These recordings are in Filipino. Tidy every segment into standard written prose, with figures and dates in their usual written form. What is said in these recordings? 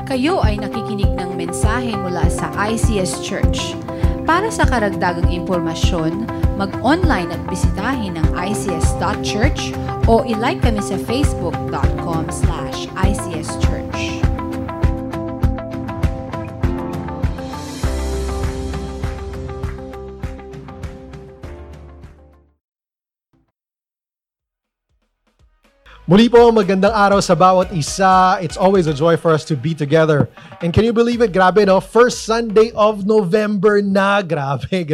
Kayo ay nakikinig ng mensahe mula sa ICS Church. Para sa karagdagang impormasyon, mag-online at bisitahin ang ics.church o ilike kami sa facebook.com/icschurch. Muli po, magandang araw sa bawat isa. It's always a joy for us to be together. And can you believe it? Grabe, no? First Sunday of November na. Grabe.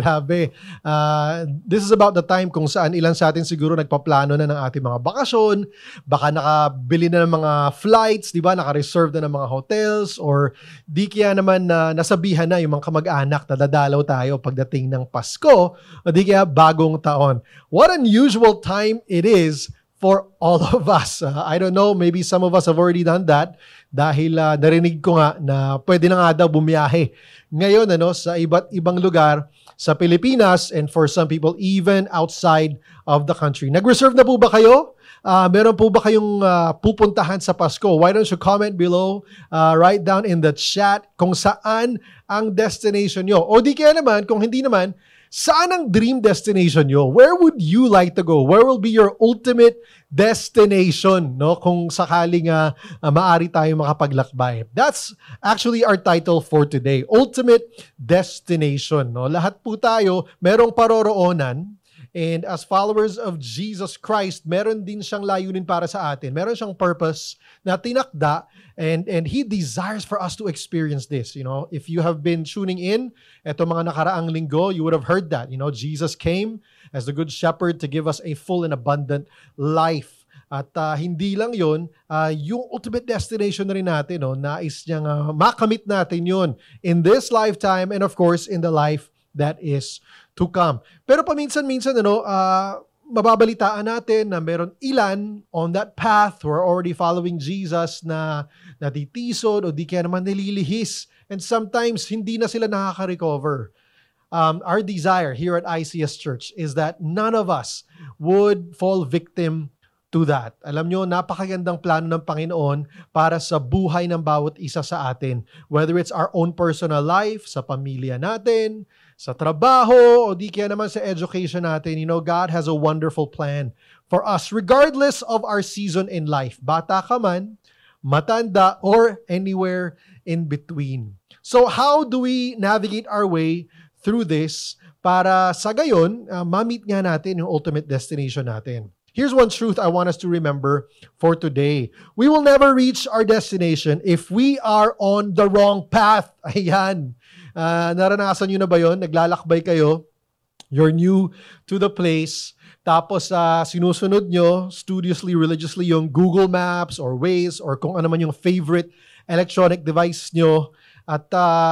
This is about the time kung saan ilan sa atin siguro nagpaplano na ng ating mga bakasyon. Baka nakabili na ng mga flights, di ba? Naka-reserve na ng mga hotels. Or di kaya naman na nasabihan na yung mga kamag-anak na dadalaw tayo pagdating ng Pasko. O di kaya bagong taon. What an unusual time it is for all of us. I don't know, maybe some of us have already done that dahil narinig ko nga na pwede na nga daw bumiyahe ngayon sa iba't ibang lugar sa Pilipinas and for some people even outside of the country. Nag-reserve na po ba kayo? Meron po ba kayong pupuntahan sa Pasko? Why don't you comment below, write down in the chat kung saan ang destination nyo. O di kaya naman, kung hindi naman, saan ang dream destination nyo? Where would you like to go? Where will be your ultimate destination? No? Kung sakaling maaari tayo makapaglakbay. That's actually our title for today. Ultimate Destination. No? Lahat po tayo merong paroroonan. And as followers of Jesus Christ, meron din siyang layunin para sa atin. Meron siyang purpose na tinakda and He desires for us to experience this. You know, if you have been tuning in, eto mga nakaraang linggo, you would have heard that. You know, Jesus came as the Good Shepherd to give us a full and abundant life. At hindi lang yun, yung ultimate destination na rin natin, nais niyang makamit natin yun in this lifetime and of course in the life that is to come. Pero paminsan-minsan, mababalitaan natin na meron ilan on that path who are already following Jesus na natitisod o di kaya naman nililihis. And sometimes, hindi na sila nakaka-recover. Our desire here at ICS Church is that none of us would fall victim to that. Alam nyo, napakagandang plano ng Panginoon para sa buhay ng bawat isa sa atin. Whether it's our own personal life, sa pamilya natin, sa trabaho, o di kaya naman sa education natin, God has a wonderful plan for us regardless of our season in life. Bata ka man, matanda, or anywhere in between. So how do we navigate our way through this para sa gayon, ma-meet nga natin yung ultimate destination natin? Here's one truth I want us to remember for today. We will never reach our destination if we are on the wrong path. Ayan. Naranasan nyo na ba yun? Naglalakbay kayo. You're new to the place. Tapos sinusunod nyo studiously, religiously yung Google Maps or Waze or kung ano man yung favorite electronic device nyo. At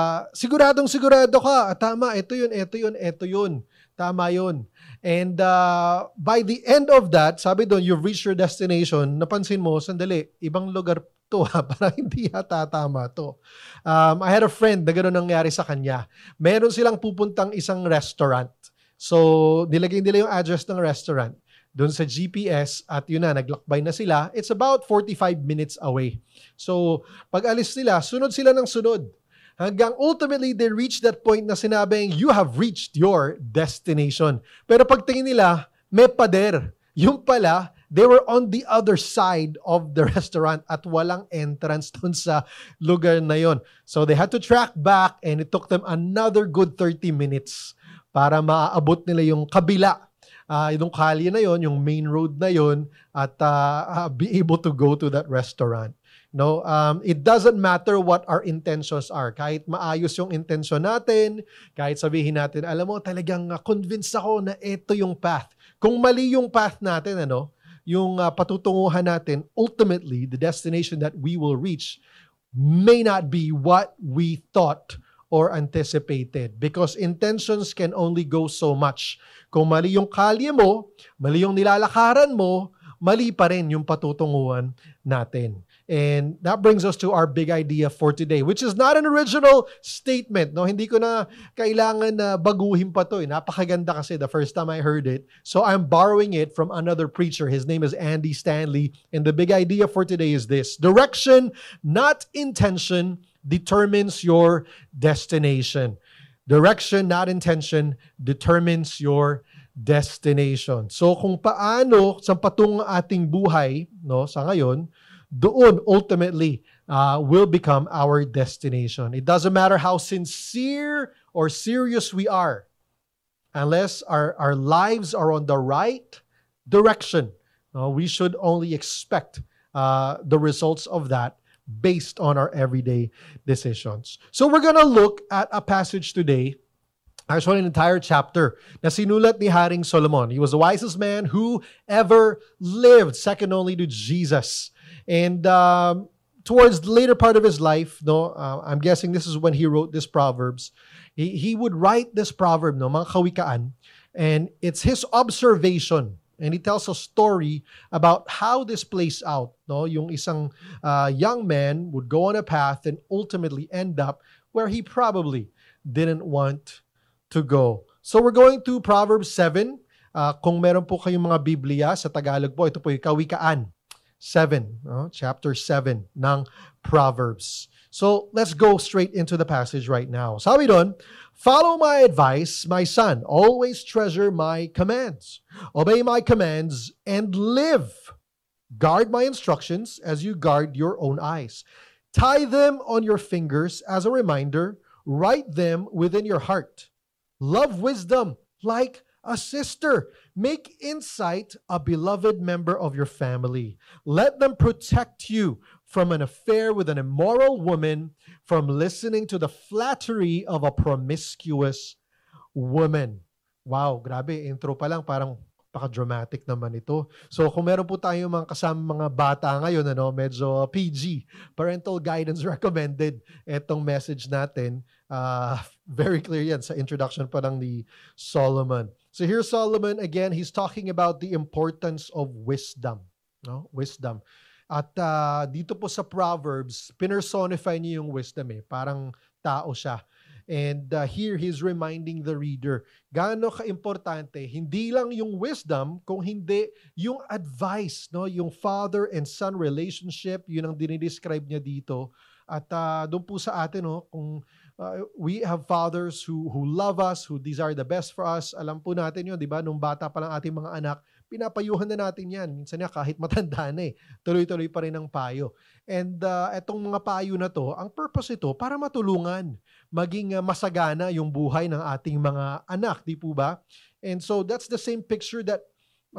sigurado ka. Tama, ito yun. Tama yun. And by the end of that, sabi doon, you've reached your destination, napansin mo, sandali, ibang lugar to parang hindi yata tama to. I had a friend na gano'n nangyari sa kanya. Meron silang pupuntang isang restaurant. So, nilagay nila yung address ng restaurant doon sa GPS at yun na, naglakbay na sila. It's about 45 minutes away. So, pag alis nila, sunod sila ng sunod. Hanggang ultimately, they reach that point na sinabing, you have reached your destination. Pero pagtingin nila, may pader. Yung pala, they were on the other side of the restaurant at walang entrance dun sa lugar na yon. So they had to track back and it took them another good 30 minutes para maaabot nila yung kabila. Yung kalye na yon, yung main road na yon at be able to go to that restaurant. No, it doesn't matter what our intentions are. Kahit maayos yung intention natin, kahit sabihin natin, alam mo, talagang convinced ako na ito yung path. Kung mali yung path natin, yung patutunguhan natin, ultimately, the destination that we will reach may not be what we thought or anticipated. Because intentions can only go so much. Kung mali yung kalye mo, mali yung nilalakaran mo, mali pa rin yung patutunguhan natin. And that brings us to our big idea for today, which is not an original statement. No, hindi ko na kailangan na baguhin pa to. Napakaganda kasi the first time I heard it. So I'm borrowing it from another preacher. His name is Andy Stanley. And the big idea for today is this: direction, not intention, determines your destination. Direction, not intention, determines your destination. So kung paano sa patung ating buhay, no, sa ngayon, doon ultimately will become our destination. It doesn't matter how sincere or serious we are, unless our lives are on the right direction. We should only expect the results of that based on our everyday decisions. So we're gonna look at a passage today, actually an entire chapter, na sinulat ni Haring Solomon. He was the wisest man who ever lived, second only to Jesus. And towards the later part of his life, I'm guessing this is when he wrote this Proverbs. He would write this proverb, mga kawikaan, and it's his observation. And he tells a story about how this plays out. Yung isang young man would go on a path and ultimately end up where he probably didn't want to go. So we're going to Proverbs 7. Kung meron po kayong mga Biblia, sa Tagalog po, ito po yung Kawikaan 7, chapter 7 ng Proverbs. So let's go straight into the passage right now. Sabi doon, follow my advice, my son. Always treasure my commands. Obey my commands and live. Guard my instructions as you guard your own eyes. Tie them on your fingers as a reminder. Write them within your heart. Love wisdom like a sister. Make insight a beloved member of your family. Let them protect you from an affair with an immoral woman, from listening to the flattery of a promiscuous woman. Wow, grabe. Intro pa lang, parang paka-dramatic naman ito. So kung meron po tayong mga kasama mga bata ngayon, medyo PG, parental guidance recommended, etong message natin. Very clear yan sa introduction pa lang ni Solomon. So here's Solomon again. He's talking about the importance of wisdom. Wisdom. At dito po sa Proverbs, pinersonify niya yung wisdom Parang tao siya. And here he's reminding the reader, gaano ka-importante, hindi lang yung wisdom, kung hindi yung advice, yung father and son relationship, yun ang dinidescribe niya dito. At doon po sa atin, kung we have fathers who love us, who desire the best for us, alam po natin yun, di ba? Nung bata pa lang ating mga anak, pinapayuhan na natin yan. Minsan kahit matanda na tuloy-tuloy pa rin ang payo. And etong mga payo na to, ang purpose ito, para matulungan, maging masagana yung buhay ng ating mga anak, di po ba? And so that's the same picture that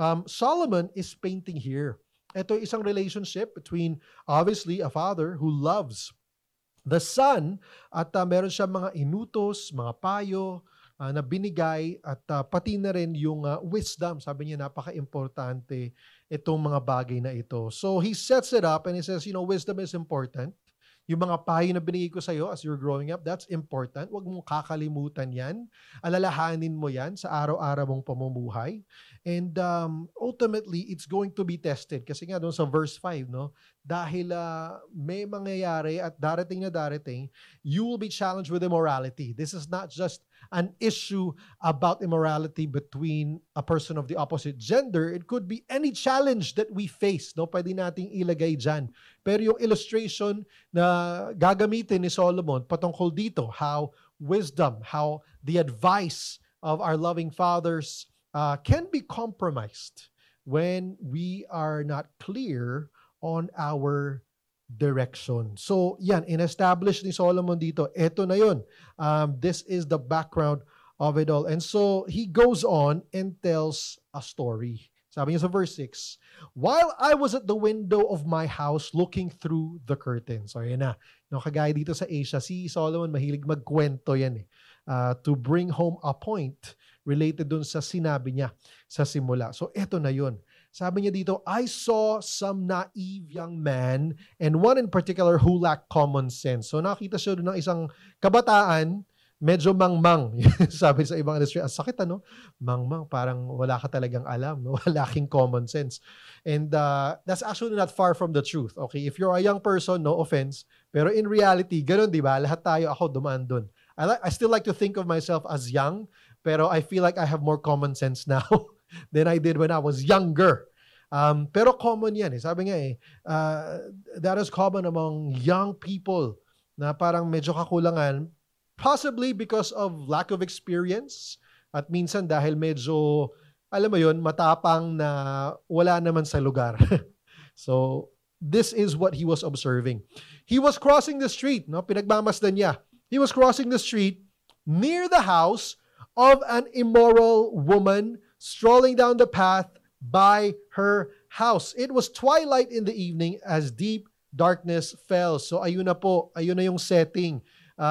Solomon is painting here. Ito isang relationship between, obviously, a father who loves the son, at meron siya mga inutos, mga payo, na binigay, at pati na rin yung wisdom. Sabi niya, napaka-importante itong mga bagay na ito. So he sets it up and he says, wisdom is important. Yung mga payo na binigay ko sa'yo as you're growing up, that's important. Huwag mong kakalimutan yan. Alalahanin mo yan sa araw-araw mong pamumuhay. And ultimately, it's going to be tested. Kasi nga doon sa verse 5, dahil may mangyayari at darating na darating, you will be challenged with immorality. This is not just an issue about immorality between a person of the opposite gender. It could be any challenge that we face. Pwede nating ilagay dyan. Pero yung illustration na gagamitin ni Solomon patungkol dito, how wisdom, how the advice of our loving fathers can be compromised when we are not clear on our direction. So, yan, in-establish ni Solomon dito. Ito na yun. This is the background of it all. And so, he goes on and tells a story. Sabi niya sa verse 6, while I was at the window of my house looking through the curtain. So, yan na. Kagaya dito sa Asia, si Solomon mahilig magkwento yan to bring home a point related dun sa sinabi niya sa simula. So, eto na yun. Sabi niya dito, I saw some naive young man and one in particular who lacked common sense. So, nakita siya doon ng isang kabataan, medyo mangmang. Sabi sa ibang industry, ang sakit Mangmang, parang wala ka talagang alam, walaking common sense. And that's actually not far from the truth. Okay, if you're a young person, no offense, pero in reality, ganun, di ba? Lahat tayo, ako dumaan doon. I still like to think of myself as young, pero I feel like I have more common sense now than I did when I was younger. Pero common yan. Sabi nga that is common among young people na parang medyo kakulangan, possibly because of lack of experience at minsan dahil medyo, alam mo yon, matapang na wala naman sa lugar. So, this is what he was observing. He was crossing the street, no? Pinagmamasdan niya. He was crossing the street near the house of an immoral woman strolling down the path by her house. It was twilight in the evening as deep darkness fell. So ayun na po, ayun na yung setting.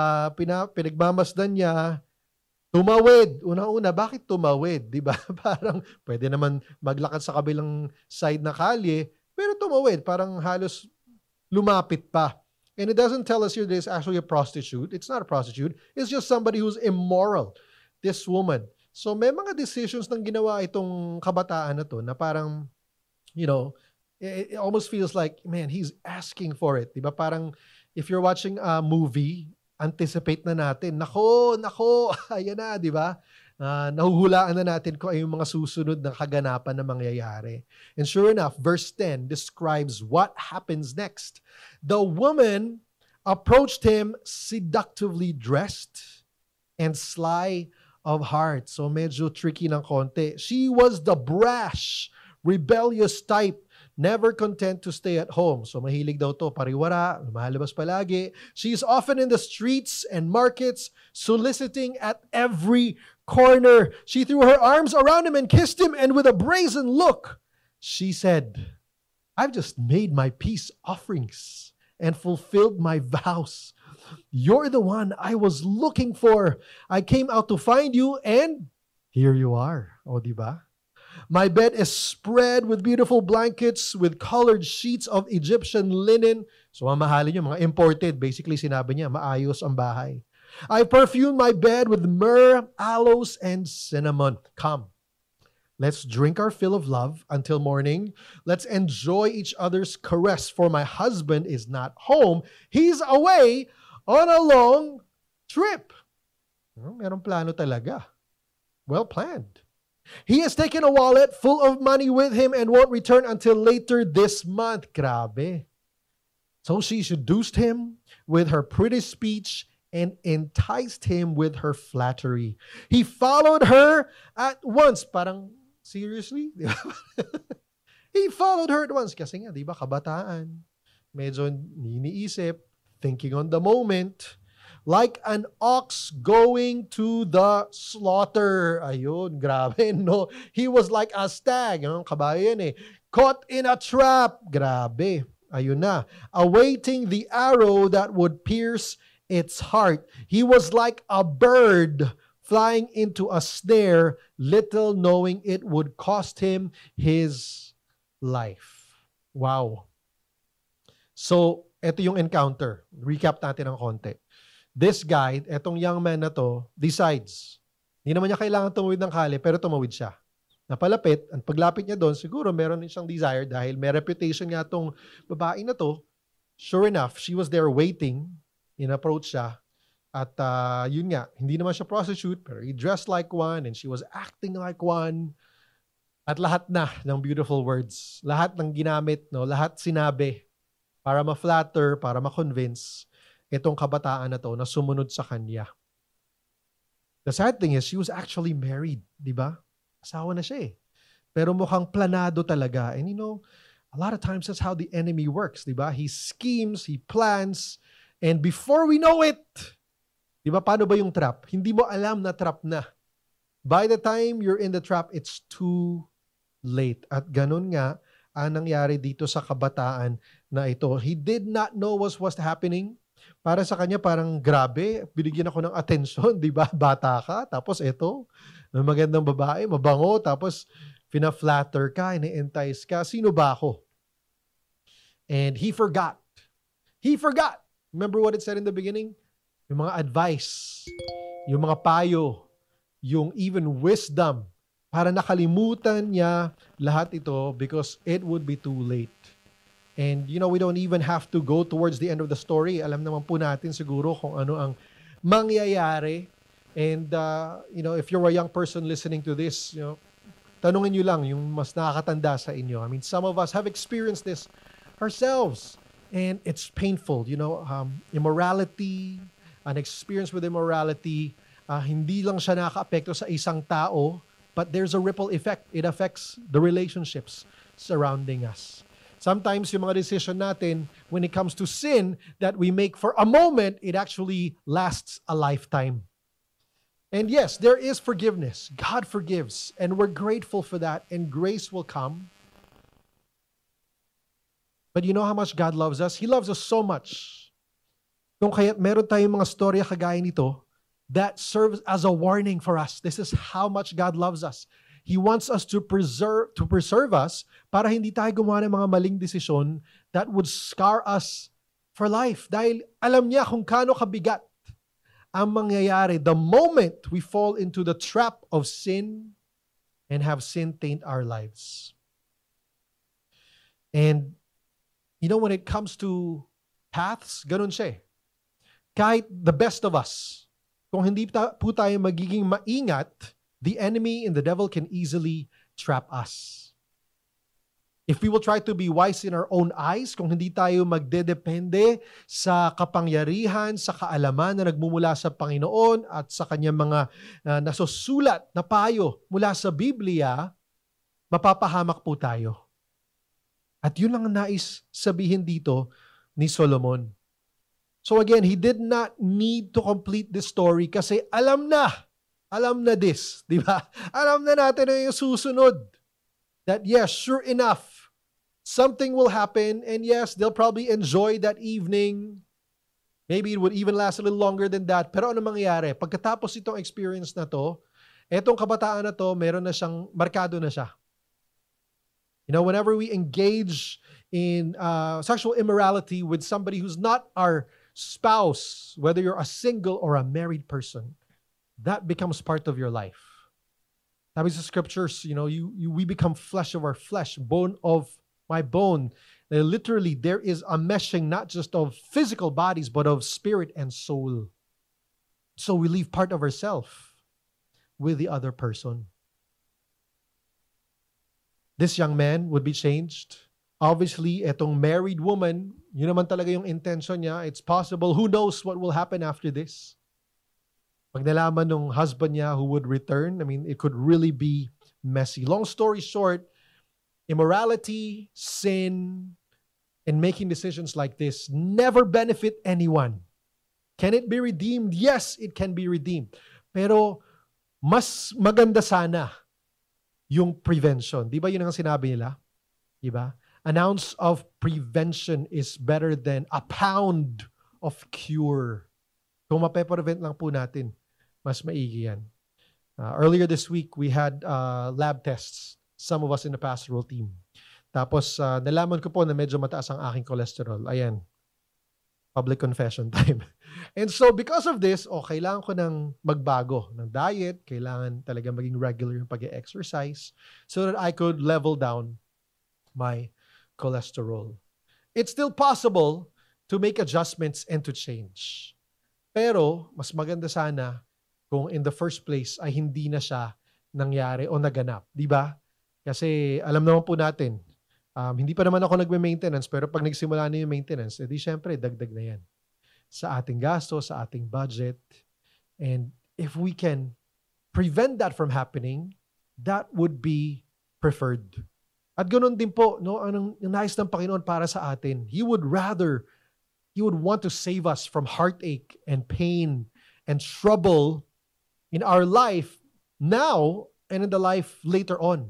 Pinagmamasdan niya, tumawid. Una-una, bakit tumawid? Di ba? Parang pwede naman maglakad sa kabilang side na kalye, pero tumawid. Parang halos lumapit pa. And it doesn't tell us here that it's actually a prostitute. It's not a prostitute. It's just somebody who's immoral. This woman. So may mga decisions nang ginawa itong kabataan na to na parang, you know, it almost feels like, man, he's asking for it. Diba? Parang, if you're watching a movie, anticipate na natin, nako, ayan na, diba? Nahuhulaan na natin kung ay yung mga susunod na kaganapan na mangyayari. And sure enough, verse 10 describes what happens next. The woman approached him seductively dressed and sly of heart. So medyo tricky ng konti. She was the brash, rebellious type, never content to stay at home. So mahilig daw to, pariwara, lumalabas palagi. She's often in the streets and markets, soliciting at every corner. She threw her arms around him and kissed him, and with a brazen look, she said, I've just made my peace offerings and fulfilled my vows. You're the one I was looking for. I came out to find you, and here you are. O, diba? My bed is spread with beautiful blankets with colored sheets of Egyptian linen. So, mamahalin niyo, mga imported. Basically, sinabi niya, maayos ang bahay. I perfumed my bed with myrrh, aloes, and cinnamon. Come, let's drink our fill of love until morning. Let's enjoy each other's caress, for my husband is not home. He's away on a long trip. Merong plano talaga. Well planned. He has taken a wallet full of money with him and won't return until later this month. Grabe. So she seduced him with her pretty speech and enticed him with her flattery. He followed her at once. Parang, seriously? He followed her at once. Kasi nga, di ba, kabataan. Medyo niniisip, thinking on the moment. Like an ox going to the slaughter. Ayun, grabe, no? He was like a stag. Kabayo yan eh. Caught in a trap. Grabe. Ayun na. Awaiting the arrow that would pierce its heart. He was like a bird flying into a snare, little knowing it would cost him his life. Wow. So, ito yung encounter. Recap natin ng konti. This guy, etong young man na to, decides. Hindi naman niya kailangan tumawid ng kali, pero tumawid siya. Napalapit, ang paglapit niya doon, siguro meron din siyang desire dahil may reputation nga tong babae na to. Sure enough, she was there waiting. In-approach siya. At yun nga, hindi naman siya prostitute, pero he dressed like one and she was acting like one. At lahat na ng beautiful words. Lahat ng ginamit, no? Lahat sinabi para ma-flatter, para ma-convince itong kabataan na to na sumunod sa kanya. The sad thing is, she was actually married, di ba? Asawa na siya eh. Pero mukhang planado talaga. And you know, a lot of times that's how the enemy works, di ba? He schemes, he plans, and before we know it, di ba, paano ba yung trap? Hindi mo alam na trap na. By the time you're in the trap, it's too late. At ganun nga, ang nangyari dito sa kabataan na ito. He did not know what was happening. Para sa kanya parang grabe, binigyan ako ng atensyon, di ba? Bata ka, tapos ito, magandang babae, mabango, tapos fina-flatter ka, ini-entice ka. Sino ba ako? And he forgot. He forgot. Remember what it said in the beginning? Yung mga advice, yung mga payo, yung even wisdom, para nakalimutan niya lahat ito because it would be too late. And, you know, we don't even have to go towards the end of the story. Alam naman po natin siguro kung ano ang mangyayari. And, you know, if you're a young person listening to this, you know, tanungin nyo lang yung mas nakakatanda sa inyo. I mean, some of us have experienced this ourselves. And it's painful, immorality, an experience with immorality, hindi lang siya nakaka-apekto sa isang tao, but there's a ripple effect. It affects the relationships surrounding us. Sometimes yung mga decision natin, when it comes to sin that we make for a moment, it actually lasts a lifetime. And yes, there is forgiveness. God forgives, and we're grateful for that, and grace will come. But you know how much God loves us? He loves us so much. Kung kaya't meron tayong mga storya kagaya nito that serves as a warning for us. This is how much God loves us. He wants us to preserve us para hindi tayo gumawa ng mga maling desisyon that would scar us for life. Dahil alam niya kung kaano kabigat ang mangyayari the moment we fall into the trap of sin and have sin taint our lives. And when it comes to paths, ganun siya eh. Kahit the best of us, kung hindi po tayo magiging maingat, the enemy and the devil can easily trap us. If we will try to be wise in our own eyes, kung hindi tayo magdedepende sa kapangyarihan, sa kaalaman na nagmumula sa Panginoon at sa kanyang mga nasusulat na payo mula sa Biblia, mapapahamak po tayo. At yun lang nais sabihin dito ni Solomon. So again, he did not need to complete this story kasi alam na this, di ba? Alam na natin na yung susunod. That yes, sure enough, something will happen, and yes, they'll probably enjoy that evening. Maybe it would even last a little longer than that. Pero ano mangyayari? Pagkatapos itong experience na to, etong kabataan na to, meron na siyang, markado na siya. Whenever we engage in sexual immorality with somebody who's not our spouse, whether you're a single or a married person, that becomes part of your life. Sabi sa scriptures, we become flesh of our flesh, bone of my bone. Literally, there is a meshing not just of physical bodies, but of spirit and soul. So we leave part of ourselves with the other person. This young man would be changed. Obviously, etong married woman, yun naman talaga yung intention niya. It's possible. Who knows what will happen after this? Pag nalaman ng husband niya who would return, it could really be messy. Long story short, immorality, sin, and making decisions like this never benefit anyone. Can it be redeemed? Yes, it can be redeemed. Pero mas maganda sana yung prevention. Di ba yun ang sinabi nila? Di ba? An ounce of prevention is better than a pound of cure. Kung mape-prevent lang po natin, mas maigi yan. Earlier this week, we had lab tests, some of us in the pastoral team. Tapos, nalaman ko po na medyo mataas ang aking cholesterol. Ayan. Public confession time. And so, because of this, kailangan ko ng magbago ng diet. Kailangan talaga maging regular yung pag-exercise so that I could level down my cholesterol. It's still possible to make adjustments and to change. Pero, mas maganda sana kung in the first place ay hindi na siya nangyari o naganap. Di ba? Kasi alam naman po natin, hindi pa naman ako nagme-maintenance, pero pag nagsimula na yung maintenance, edi syempre, dagdag na yan. Sa ating gasto, sa ating budget. And if we can prevent that from happening, that would be preferred. At ganoon din po, anong nais ng Panginoon para sa atin. He would want to save us from heartache and pain and trouble in our life now and in the life later on.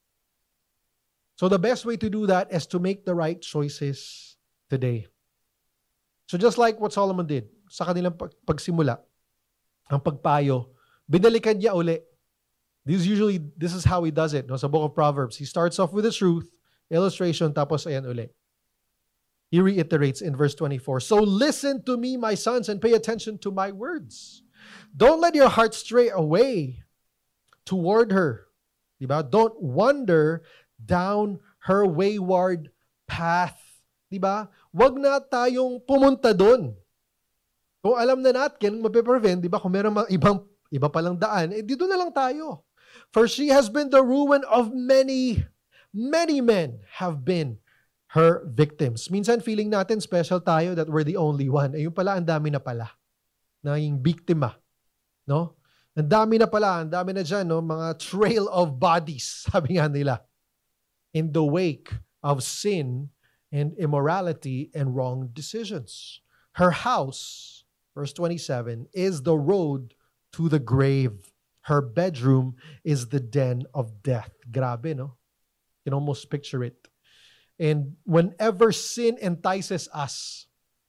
So the best way to do that is to make the right choices today. So just like what Solomon did sa kanilang pagsimula, ang pagpayo, binalikan niya uli. This is how he does it. Sa book of Proverbs, he starts off with the truth, illustration, tapos ayan uli. He reiterates in verse 24, "So listen to me, my sons, and pay attention to my words. Don't let your heart stray away toward her." Diba? Don't wander down her wayward path. Diba? Wag na tayong pumunta doon. Kung alam na natin, mape-prevent, diba? Kung meron iba palang daan, dito na lang tayo. "For she has been the ruin of many, many men have been her victims. Minsan feeling natin special tayo that we're the only one. Yung pala, ang dami na pala na yung biktima. No? Ang dami na pala, ang dami na dyan, no? Mga trail of bodies, sabi nga nila. In the wake of sin and immorality and wrong decisions. Her house, verse 27, is the road to the grave. Her bedroom is the den of death. Grabe, no? You can almost picture it. And whenever sin entices us,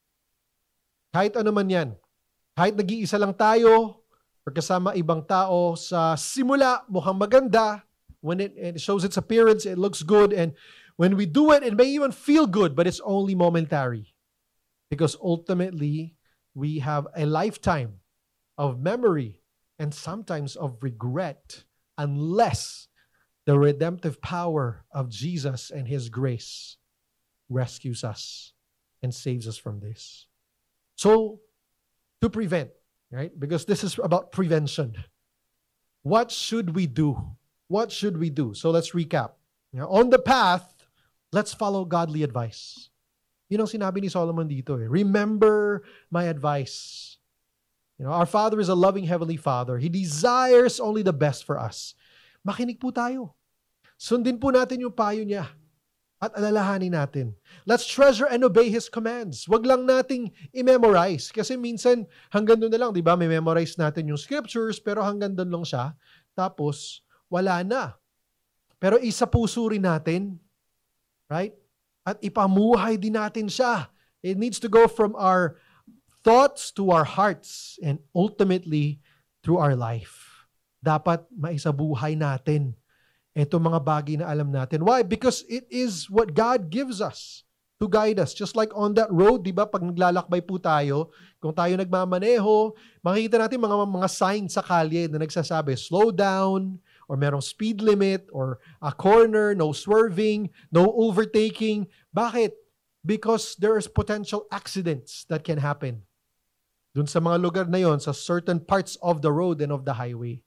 kahit ano man yan, kahit nag-iisa lang tayo, or kasama ibang tao, sa simula, mukhang maganda, when it shows its appearance, it looks good, and when we do it, it may even feel good, but it's only momentary. Because ultimately, we have a lifetime of memory and sometimes of regret unless the redemptive power of Jesus and His grace rescues us and saves us from this. So, to prevent, right? Because this is about prevention. What should we do? What should we do? So let's recap. On the path, let's follow godly advice. Yun ang sinabi ni Solomon dito. Remember my advice. Our Father is a loving Heavenly Father. He desires only the best for us. Makinig po tayo. Sundin po natin yung payo niya at alalahanin natin. Let's treasure and obey His commands. Wag lang nating i-memorize. Kasi minsan, hanggang doon na lang, di ba? May memorize natin yung scriptures, pero hanggang doon lang siya. Tapos, wala na. Pero isa puso rin natin. Right? At ipamuhay din natin siya. It needs to go from our thoughts to our hearts and ultimately through our life. Dapat maisabuhay natin ito mga bagay na alam natin. Why? Because it is what God gives us to guide us. Just like on that road, di ba, pag naglalakbay po tayo, kung tayo nagmamaneho, makikita natin mga signs sa kalye na nagsasabi, slow down, or merong speed limit, or a corner, no swerving, no overtaking. Bakit? Because there's potential accidents that can happen. Dun sa mga lugar na yon, sa certain parts of the road and of the highway.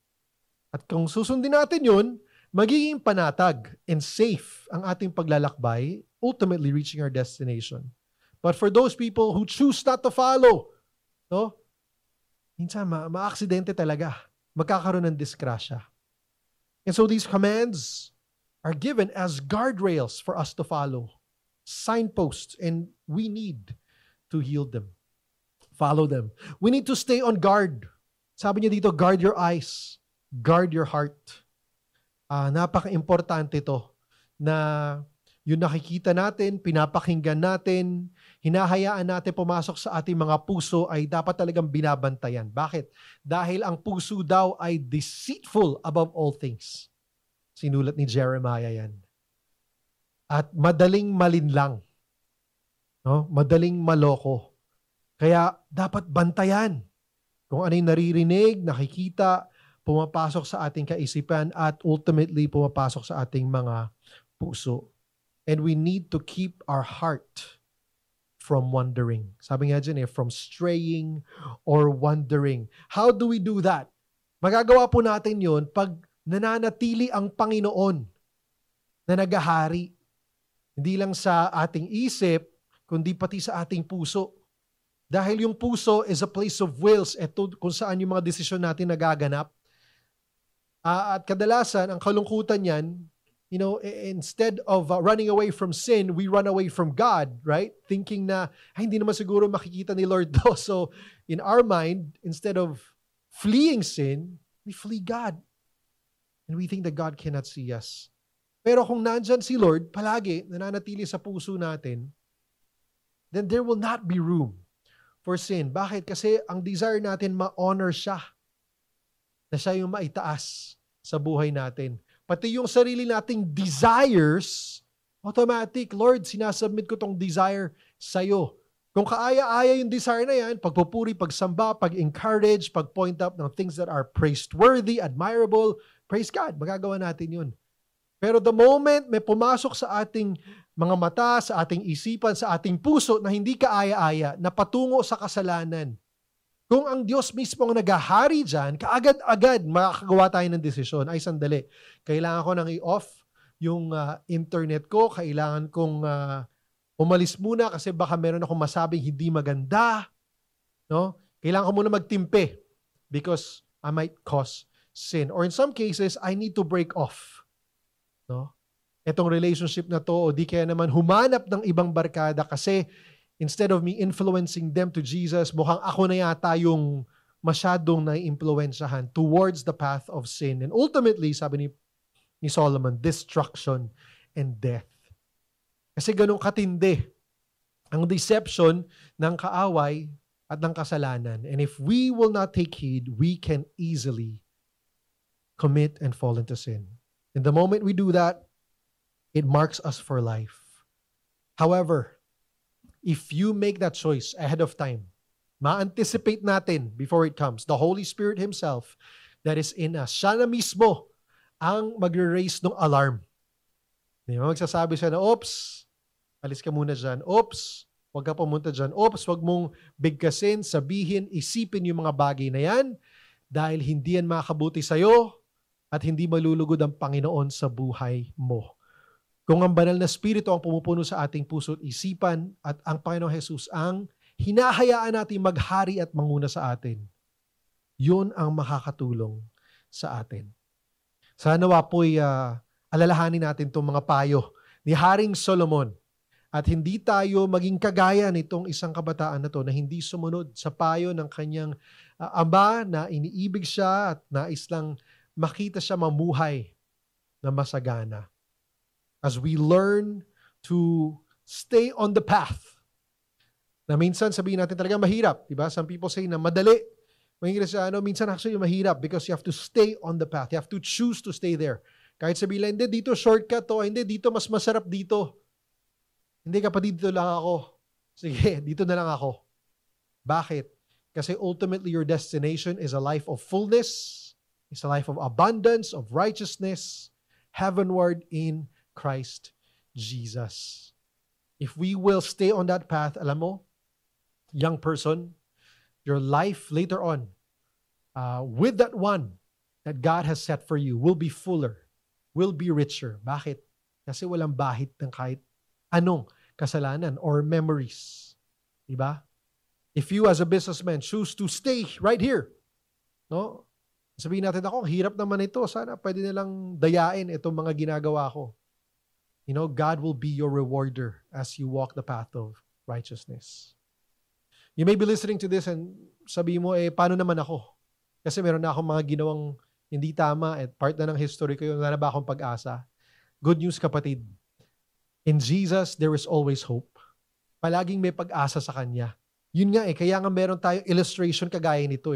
At kung susundin natin yun, magiging panatag and safe ang ating paglalakbay, ultimately reaching our destination. But for those people who choose not to follow, no? Minsan, ma-aksidente talaga. Magkakaroon ng disgrasya. And so these commands are given as guardrails for us to follow. Signposts, and we need to heed them. Follow them. We need to stay on guard. Sabi niya dito, guard your eyes. Guard your heart. Napaka-importante to na yung nakikita natin, pinapakinggan natin, hinahayaan natin pumasok sa ating mga puso ay dapat talagang binabantayan. Bakit? Dahil ang puso daw ay deceitful above all things. Sinulat ni Jeremiah yan. At madaling malinlang. No? Madaling maloko. Kaya dapat bantayan. Kung ano yung naririnig, nakikita, pumapasok sa ating kaisipan at ultimately pumapasok sa ating mga puso. And we need to keep our heart from wandering. Sabi nga dyan from straying or wandering. How do we do that? Magagawa po natin yun pag nananatili ang Panginoon na nagahari. Hindi lang sa ating isip, kundi pati sa ating puso. Dahil yung puso is a place of wills, ito kung saan yung mga desisyon natin nagaganap. At kadalasan, ang kalungkutan yan, instead of running away from sin, we run away from God, right? Thinking na, hindi naman siguro makikita ni Lord to. So, in our mind, instead of fleeing sin, we flee God. And we think that God cannot see us. Pero kung nandyan si Lord, palagi, nananatili sa puso natin, then there will not be room for sin. Bakit? Kasi ang desire natin, ma-honor siya. Na siya yung maitaas sa buhay natin. Pati yung sarili nating desires, automatic, Lord, sinasubmit ko tong desire sa'yo. Kung kaaya-aya yung desire na yan, pagpupuri, pagsamba, pag-encourage, pag-point up ng things that are praiseworthy, admirable, praise God, magagawa natin yun. Pero the moment may pumasok sa ating mga mata, sa ating isipan, sa ating puso na hindi kaaya-aya, na patungo sa kasalanan, kung ang Diyos mismo ang naghahari dyan, kaagad-agad makakagawa tayo ng desisyon. Ay, sandali. Kailangan ko nang i-off yung internet ko. Kailangan kong Umalis muna kasi baka meron akong masabing hindi maganda. No? Kailangan ko muna magtimpe because I might cause sin. Or in some cases, I need to break off. No? Etong relationship na to, o di kaya naman humanap ng ibang barkada kasi instead of me influencing them to Jesus, mukhang ako na yata yung masyadong nai-impluensyahan towards the path of sin. And ultimately, sabi ni Solomon, destruction and death. Kasi ganun katindi ang deception ng kaaway at ng kasalanan. And if we will not take heed, we can easily commit and fall into sin. And the moment we do that, it marks us for life. However, if you make that choice ahead of time, ma-anticipate natin before it comes, the Holy Spirit Himself that is in us. Siya na mismo ang magre-raise ng alarm. Di ba? Magsasabi siya na, oops, alis ka muna dyan. Oops, huwag ka pumunta dyan. Oops, huwag mong bigkasin, sabihin, isipin yung mga bagay na yan dahil hindi yan makabuti sa'yo at hindi malulugod ang Panginoon sa buhay mo. Kung ang banal na Espiritu ang pumupuno sa ating puso at isipan at ang Panginoong Jesus ang hinahayaan natin maghari at manguna sa atin, yun ang makakatulong sa atin. Sana po'y alalahanin natin itong mga payo ni Haring Solomon at hindi tayo maging kagaya nitong isang kabataan na to na hindi sumunod sa payo ng kanyang ama na iniibig siya at nais lang makita siya mamuhay na masagana. As we learn to stay on the path, na minsan sabihin natin talaga mahirap, diba? Some people say na madali. Mga Kristiyano, minsan actually mahirap because you have to stay on the path. You have to choose to stay there. Kahit sabihin lang, hindi, dito shortcut to. Hindi, dito mas masarap dito. Hindi, kapatid, dito lang ako. Sige, dito na lang ako. Bakit? Kasi ultimately your destination is a life of fullness, is a life of abundance, of righteousness, heavenward in Christ Jesus. If we will stay on that path, alam mo, young person, your life later on, with that one that God has set for you, will be fuller, will be richer. Bakit? Kasi walang bahid ng kahit anong kasalanan or memories. Diba? If you as a businessman choose to stay right here, no? Sabihin natin, ako, hirap naman ito. Sana pwede nilang dayain itong mga ginagawa ko. You know, God will be your rewarder as you walk the path of righteousness. You may be listening to this and sabi mo, paano naman ako? Kasi meron na akong mga ginawang hindi tama at part na ng history ko yun. Wala na ba akong pag-asa? Good news, kapatid. In Jesus, there is always hope. Palaging may pag-asa sa Kanya. Yun nga kaya nga meron tayong illustration kagaya nito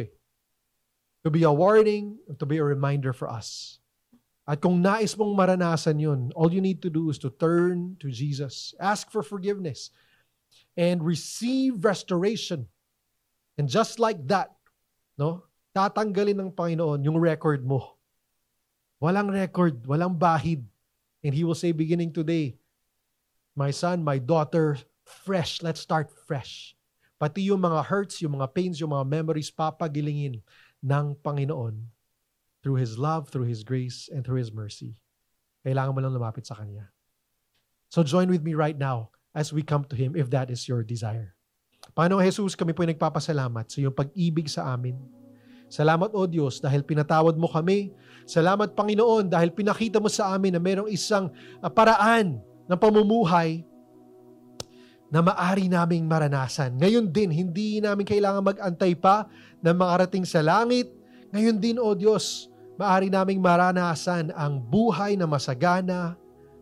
To be a warning, to be a reminder for us. At kung nais mong maranasan yun, all you need to do is to turn to Jesus. Ask for forgiveness. And receive restoration. And just like that, no, tatanggalin ng Panginoon yung record mo. Walang record, walang bahid. And He will say, beginning today, my son, my daughter, fresh. Let's start fresh. Pati yung mga hurts, yung mga pains, yung mga memories, papagilingin ng Panginoon through His love, through His grace, and through His mercy. Kailangan mo lang lumapit sa Kanya. So join with me right now as we come to Him if that is your desire. Panginoong Jesus, kami po ay nagpapasalamat sa iyong pag-ibig sa amin. Salamat, O Diyos, dahil pinatawad mo kami. Salamat, Panginoon, dahil pinakita mo sa amin na mayroong isang paraan ng pamumuhay na maari naming maranasan. Ngayon din, hindi namin kailangan mag-antay pa na makarating sa langit. Ngayon din, O Diyos, maari naming maranasan ang buhay na masagana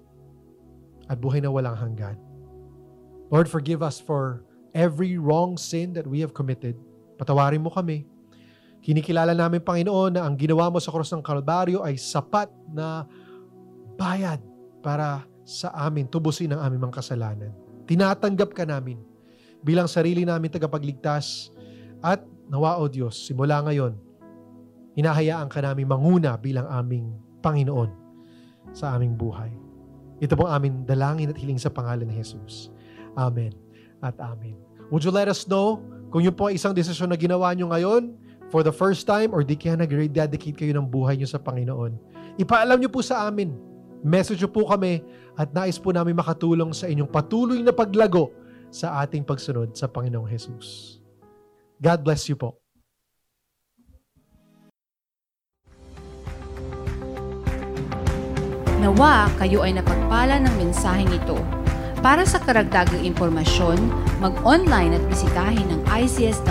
at buhay na walang hanggan. Lord, forgive us for every wrong sin that we have committed. Patawarin mo kami. Kinikilala namin, Panginoon, na ang ginawa mo sa krus ng Kalbaryo ay sapat na bayad para sa amin, tubusin ang aming mga kasalanan. Tinatanggap ka namin bilang sarili namin tagapagligtas at nawa, O Diyos, simula ngayon, hinahayaan ka namin manguna bilang aming Panginoon sa aming buhay. Ito pong aming dalangin at hiling sa pangalan ni Jesus. Amen at amen. Would you let us know kung yun po ay isang desisyon na ginawa nyo ngayon for the first time or di kaya nag-rededicate kayo ng buhay nyo sa Panginoon? Ipaalam nyo po sa amin Message po kami at nais po namin makatulong sa inyong patuloy na paglago sa ating pagsunod sa Panginoong Jesus. God bless you po. Nawa kayo ay napagpala ng mensaheng ito. Para sa karagdagang impormasyon, mag-online at bisitahin ang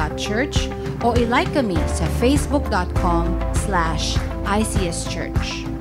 ics.church o i-like kami sa facebook.com/icschurch.